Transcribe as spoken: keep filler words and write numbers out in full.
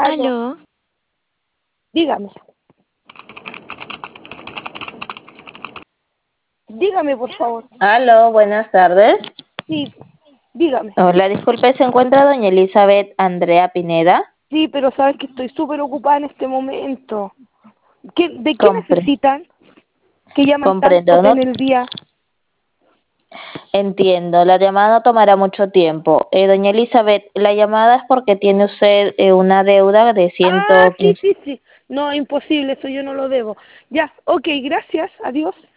Aló, Aló, dígame. Dígame, por favor. Aló, buenas tardes. Sí, dígame. Hola, disculpe, ¿se encuentra doña Elizabeth Andrea Pineda? Sí, pero sabes que estoy súper ocupada en este momento. ¿Qué, ¿De qué Compre necesitan? Que llaman tanto comprendo, no en el día. entiendo, la llamada no tomará mucho tiempo. Eh, doña Elizabeth, la llamada es porque tiene usted eh, una deuda de Ah, ciento sí, quince. sí, sí. No, imposible, eso yo no lo debo. Ya, ok, gracias. Adiós.